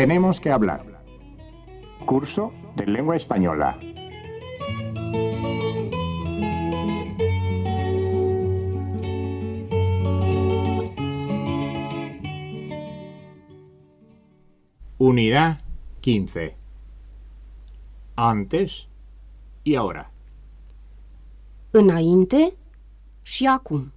Tenemos que hablar. Curso de lengua española. Unidad 15. Antes y ahora. Înainte și acum.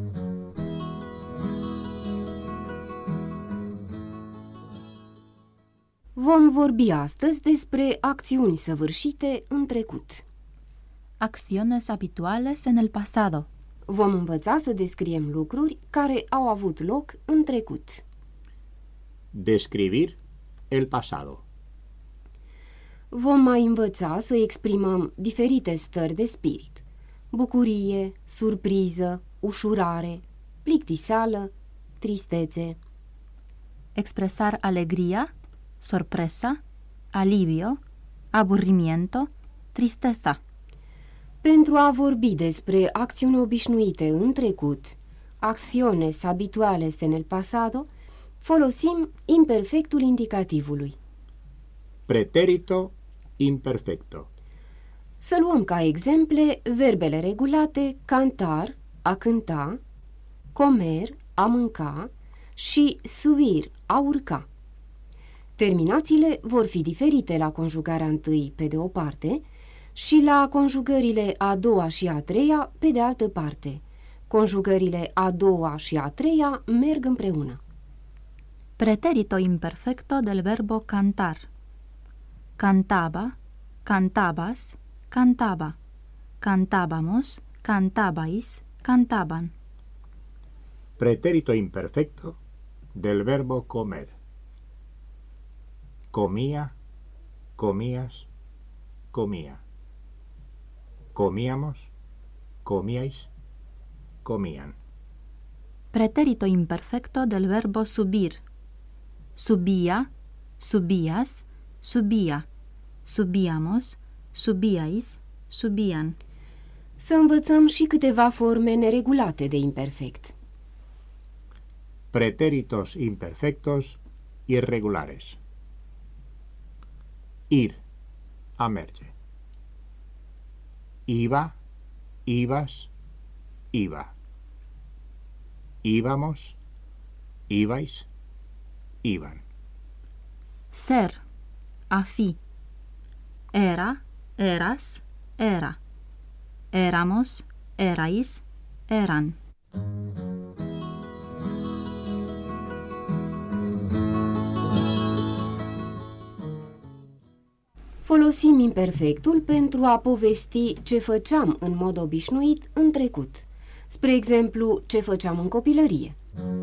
Vom vorbi astăzi despre acțiuni săvârșite în trecut. Acciones habituales en el pasado. Vom învăța să descriem lucruri care au avut loc în trecut. Describir el pasado. Vom mai învăța să exprimăm diferite stări de spirit: bucurie, surpriză, ușurare, plictiseală, tristețe. Expresar alegría, sorpresa, alivio, aburrimiento, tristeza. Pentru a vorbi despre acțiuni obișnuite în trecut, acciones habituales en el pasado, folosim imperfectul indicativului. Pretérito imperfecto. Să luăm ca exemple verbele regulate cantar, a cânta, comer, a mânca și subir, a urca. Terminațiile vor fi diferite la conjugarea întâi pe de o parte și la conjugările a doua și a treia pe de altă parte. Conjugările a doua și a treia merg împreună. Pretérito imperfecto del verbo cantar. Cantaba, cantabas, cantaba. Cantábamos, cantabais, cantaban. Pretérito imperfecto del verbo comer. Comía, comías, comía. Comíamos, comíais, comían. Pretérito imperfecto del verbo subir. Subía, subías, subía. Subíamos, subíais, subían. Să învățăm și câteva forme neregulate de imperfect. Pretéritos imperfectos irregulares. Ir, a merge. Iba, ibas, iba. Íbamos, ibais, iban. Ser, a fi. Era, eras, era. Éramos, erais, eran. Folosim imperfectul pentru a povesti ce făceam în mod obișnuit în trecut. Spre exemplu, ce făceam în copilărie.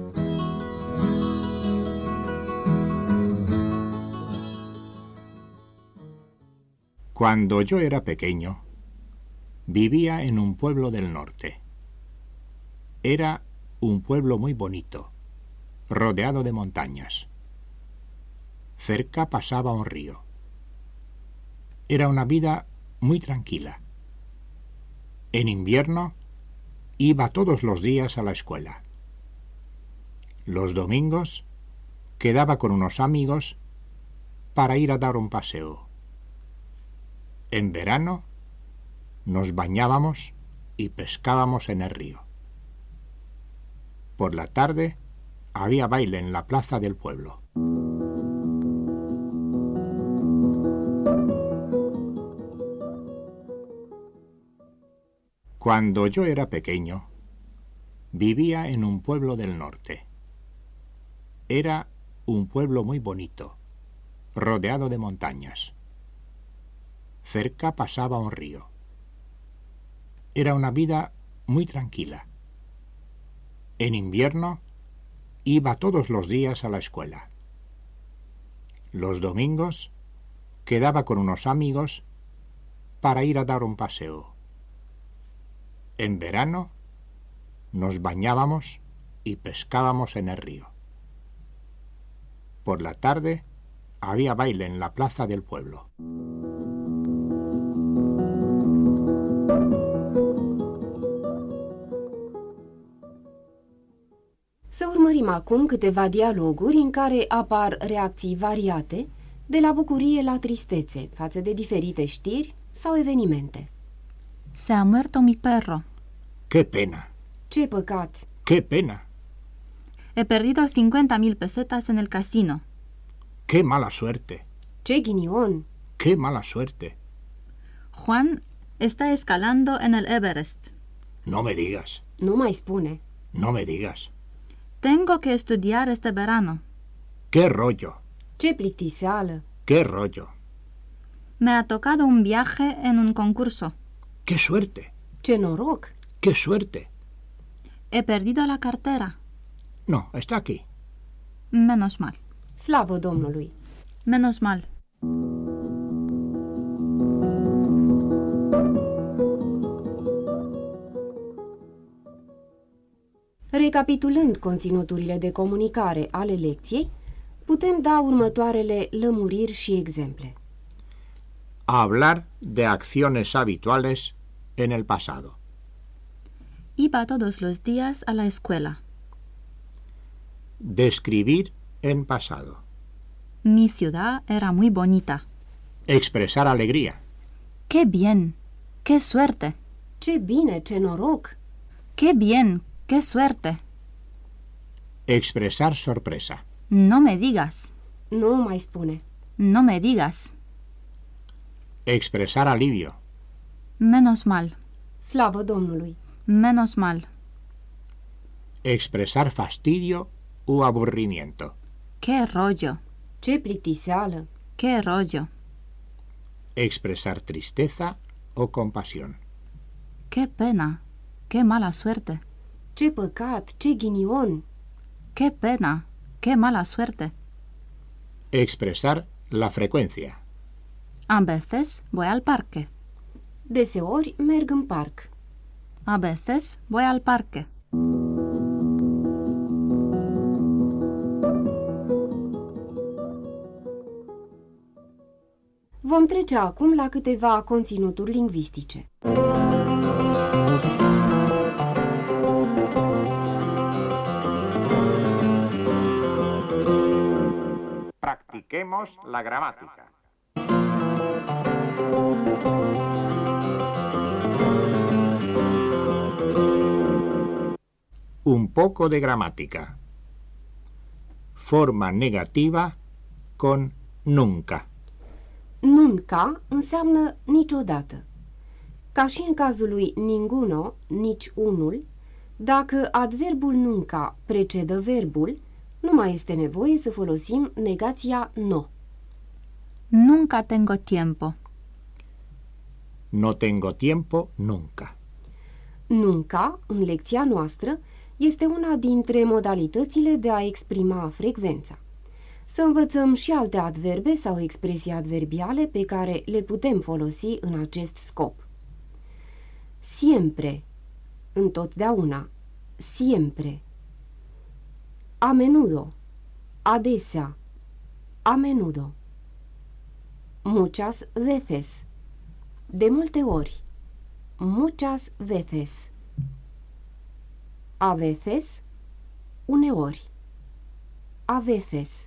Cuando yo era pequeño, vivía en un pueblo del norte. Era un pueblo muy bonito, rodeado de montañas. Cerca pasaba un río. Era una vida muy tranquila. En invierno iba todos los días a la escuela. Los domingos quedaba con unos amigos para ir a dar un paseo. En verano nos bañábamos y pescábamos en el río. Por la tarde había baile en la plaza del pueblo. Cuando yo era pequeño, vivía en un pueblo del norte. Era un pueblo muy bonito, rodeado de montañas. Cerca pasaba un río. Era una vida muy tranquila. En invierno iba todos los días a la escuela. Los domingos quedaba con unos amigos para ir a dar un paseo. En verano nos bañábamos y pescábamos en el río. Por la tarde había baile en la plaza del pueblo. Să urmărim acum câteva dialoguri în care apar reacții variate, de la bucurie la tristețe, față de diferite știri sau evenimente. Se ha muerto mi perro. ¡Qué pena! Ce păcat! ¡Qué pena! He perdido 50.000 pesetas en el casino. ¡Qué mala suerte! Ce ghinion! ¡Qué mala suerte! Juan está escalando en el Everest. No me digas, Nu mai spune. no me digas. Tengo que estudiar este verano. ¡Qué rollo! Ce plictiseală! ¡Qué rollo! Me ha tocado un viaje en un concurso. ¡Qué suerte! Ce noroc! ¡Qué suerte! He perdido la cartera. No, está aquí. Menos mal. Slavă Domnului! Menos mal. Recapitulând conținuturile de comunicare ale lecției, putem da următoarele lămuriri și exemple. Hablar de acciones habituales en el pasado. Iba todos los días a la escuela. Describir en pasado. Mi ciudad era muy bonita. Expresar alegría. ¡Qué bien! ¡Qué suerte! Ce bine, ce noroc! ¡Qué bien! ¡Qué suerte! Expresar sorpresa. No me digas. Nu mai spune. No me digas. Expresar alivio. Menos mal. Slavă Domnului! Menos mal. Expresar fastidio u aburrimiento. ¡Qué rollo! Ce plictiseală! ¡Qué rollo! Expresar tristeza o compasión. ¡Qué pena! ¡Qué mala suerte! Ce păcat, ce ghinion! ¡Qué pena! ¡Qué mala suerte! Expresar la frecuencia. A veces voy al parque. Deseori merg în parc. A veces voy al parque. Vom trece acum la câteva conținuturi lingvistice. Practiquemos la gramática. Un poco de gramática. Forma negativa con nunca. Nunca înseamnă niciodată. Ca și în cazul lui ninguno, nici unul, dacă adverbul nunca precedă verbul, nu mai este nevoie să folosim negația no. Nunca tengo tiempo. No tengo tiempo nunca. Nunca, în lecția noastră, este una dintre modalitățile de a exprima frecvența. Să învățăm și alte adverbe sau expresii adverbiale pe care le putem folosi în acest scop. Siempre, întotdeauna, siempre. A menudo, adesea, a menudo. Muchas veces, de multe ori, muchas veces. A veces, uneori, a veces.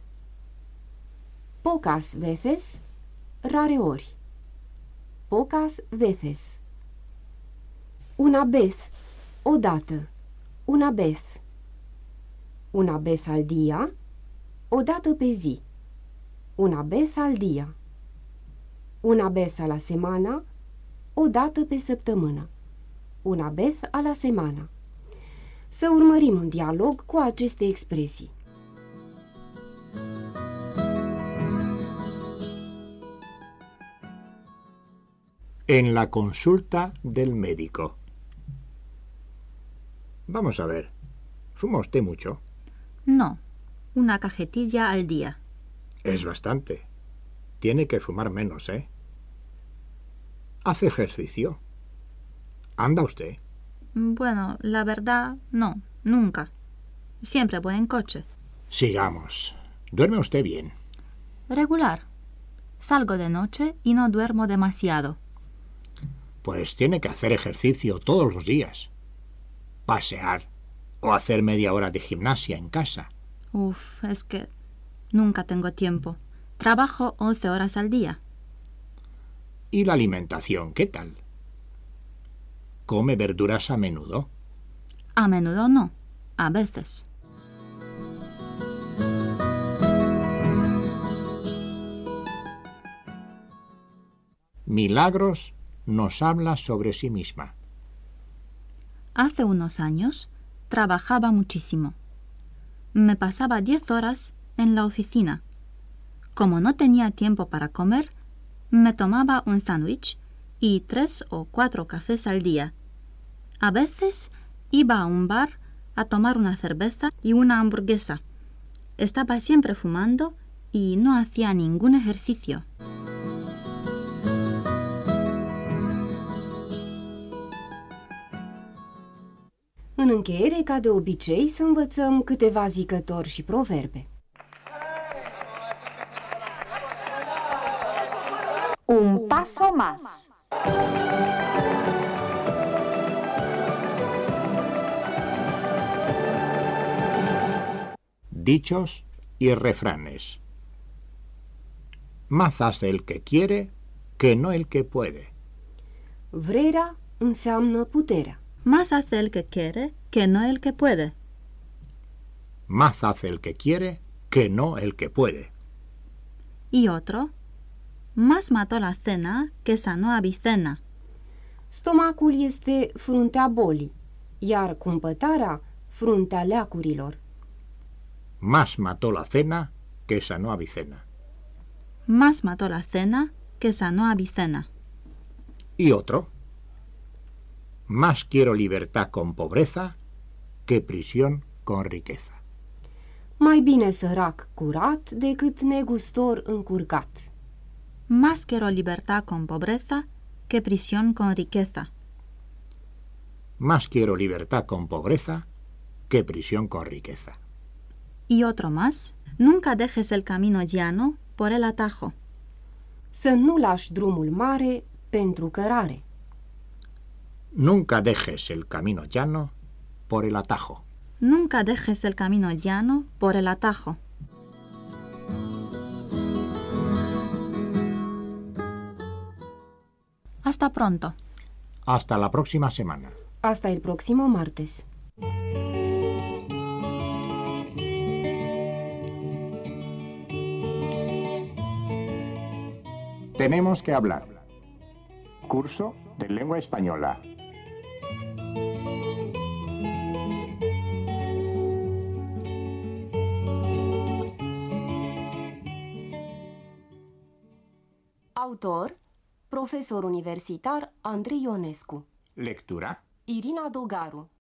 Pocas veces, rareori, pocas veces. Una vez, odată, una vez. Una vez al día, odată pe zi. Una vez al día. Una vez a la semana, odată pe săptămână. Una vez a la semana. Să urmărim un dialog cu aceste expresii. En la consulta del médico. Vamos a ver. ¿Fuma usted mucho? No, una cajetilla al día. Es bastante. Tiene que fumar menos, ¿eh? ¿Hace ejercicio? ¿Anda usted? Bueno, la verdad, no, nunca. Siempre voy en coche. Sigamos. ¿Duerme usted bien? Regular. Salgo de noche y no duermo demasiado. Pues tiene que hacer ejercicio todos los días. Pasear, O hacer media hora de gimnasia en casa. Uf, es que nunca tengo tiempo. Trabajo 11 horas al día. ¿Y la alimentación qué tal? ¿Come verduras a menudo? A menudo no, a veces. Milagros nos habla sobre sí misma. Hace unos años trabajaba muchísimo. Me pasaba 10 horas en la oficina. Como no tenía tiempo para comer, me tomaba un sándwich y 3 o 4 cafés al día. A veces iba a un bar a tomar una cerveza y una hamburguesa. Estaba siempre fumando y no hacía ningún ejercicio. În încheiere, ca de obicei, să învățăm câteva zicători și proverbe. Un paso más. Dichos y refranes. Más hace el que quiere que no el que puede. Vrerea înseamnă puterea. Más hace el que quiere que no el que puede. Más hace el que quiere que no el que puede. Y otro, más mató la cena que sanó Avicena. Stomacul este fruntea bolii, iar cumpătarea fruntea leacurilor. Más mató la cena que sanó Avicena. Más mató la cena que sanó Avicena. Y otro, más quiero libertad con pobreza que prisión con riqueza. Mai bine sărac curat decât negustor încurcat. Más quiero libertad con pobreza que prisión con riqueza. Más quiero libertad con pobreza que prisión con riqueza. Y otro más, nunca dejes el camino llano por el atajo. Să nu lași drumul mare pentru cărare. Nunca dejes el camino llano por el atajo. Nunca dejes el camino llano por el atajo. Hasta pronto. Hasta la próxima semana. Hasta el próximo martes. Tenemos que hablar. Curso de lengua española. Autor, profesor universitar Andrei Ionescu. Lectura. Irina Dogaru.